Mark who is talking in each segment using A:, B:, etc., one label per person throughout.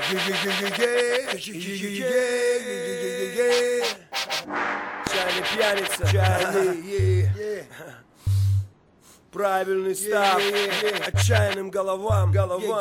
A: Чайный пьяница, чайный, правильный став, отчаянным головам.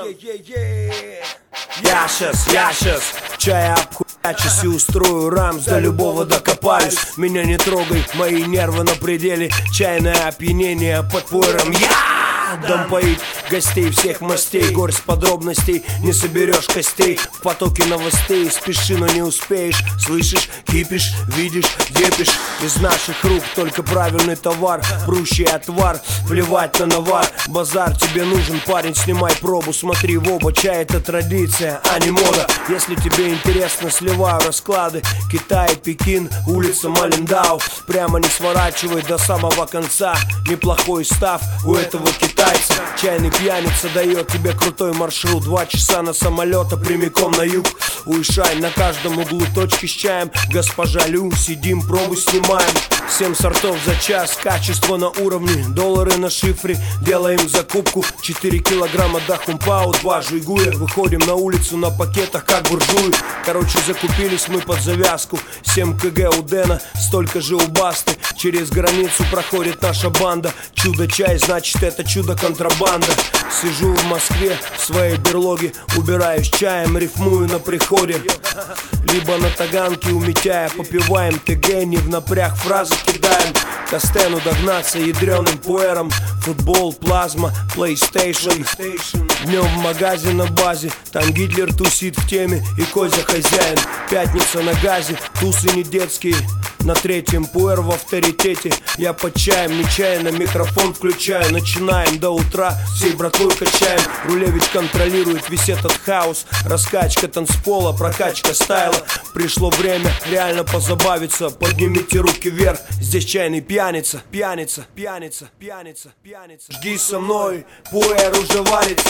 A: Я щас чая обхуячусь и устрою рамс, до любого докопаюсь. Меня не трогай, мои нервы на пределе. Чайное опьянение под пуэром. Дом поить гостей всех мастей, горсть подробностей, не соберешь костей. В потоке новостей спеши, но не успеешь. Слышишь, кипишь, видишь, депишь. Из наших рук только правильный товар, прущий отвар, плевать на навар. Базар тебе нужен, парень, снимай пробу. Смотри в оба, чай это традиция, а не мода. Если тебе интересно, сливаю расклады. Китай, Пекин, улица Малиндау. Прямо не сворачивай до самого конца. Неплохой став у этого китайца. Чайный пьяница дает тебе крутой маршрут. 2 часа на самолета прямиком на юг. Уезжай, на каждом углу точки с чаем. Госпожа Лю, сидим, пробу снимаем. 7 сортов за час, качество на уровне. Доллары на шифре, делаем закупку. 4 килограмма дахумпау, 2 жуйгуя. Выходим на улицу на пакетах, как буржуи. Короче, закупились мы под завязку. 7 кг у Дэна, столько же у Басты. Через границу проходит наша банда. Чудо-чай, значит это чудо-контрабанда. Сижу в Москве, в своей берлоге. Убираюсь чаем, рифмую на приходе. Либо на таганке у Митяя. Попиваем ТГ, не в напряг, фразы кидаем. Костену догнаться ядреным пуэром. Футбол, плазма, PlayStation. Днем в магазе на базе. Там Гитлер тусит в теме и Козя хозяин. Пятница на газе, тусы не детские. На 3-м пуэр в авторитете. Я под чаем, нечаянно микрофон включаю. Начинаем до утра, всей братвой качаем. Рулевич контролирует весь этот хаос. Раскачка танцпола, прокачка стайла. Пришло время реально позабавиться. Поднимите руки вверх, здесь чайный пьяница. Пьяница, пьяница, пьяница, пьяница. Жги со мной, пуэр уже варится.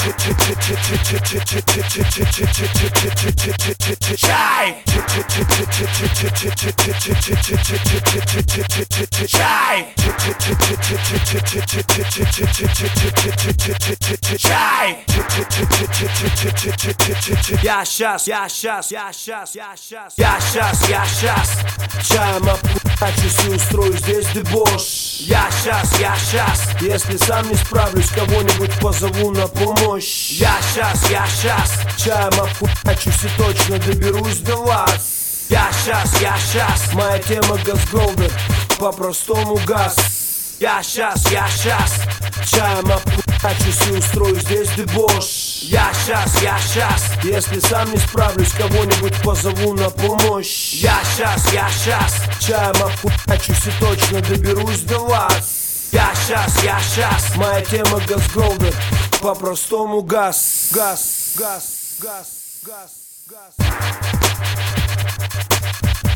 A: Чай! Чай! Чай! Я щас чаем обхуячусь и устрою здесь дебош. Я щас если сам не справлюсь, кого-нибудь позову на помощь. Я щас чаем обхуячусь и точно доберусь до вас. Я щас моя тема Газголдер, по-простому газ. Я щас чаем обхуячусь и устрою здесь дебош. Я щас если сам не справлюсь, кого-нибудь позову на помощь. Я щас чаем обхуячусь и точно доберусь до вас. Я щас моя тема Газголдер, по-простому газ. Газ.